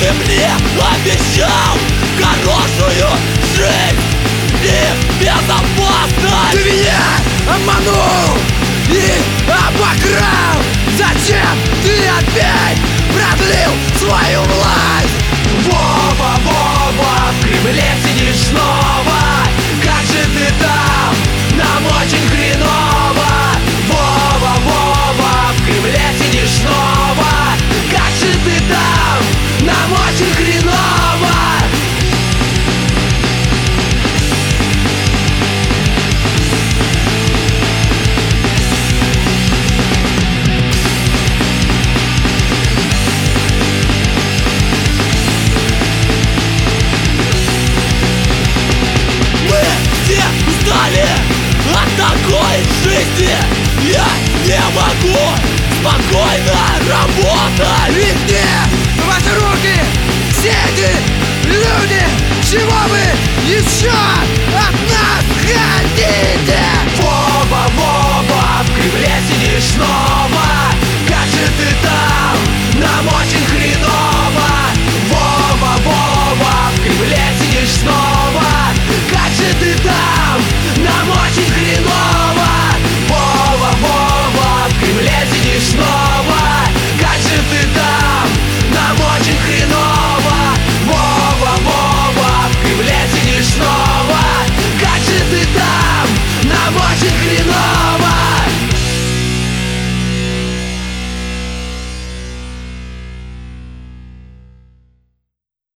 мне обещал хорошую жизнь и безопасность. Ты меня обманул и обокрал. Зачем ты опять продлил свою власть? Вова, Вова, в Кремле сидишь снова. Как же ты там? Нам очень хреново. Вова, Вова, в Кремле сидишь снова. Как же ты там? Нам очень хреново. От такой жизни я не могу спокойно работать. И где ваши руки? Все эти люди, чего вы еще от нас хотите? Вова, Вова, в Кремле сидишь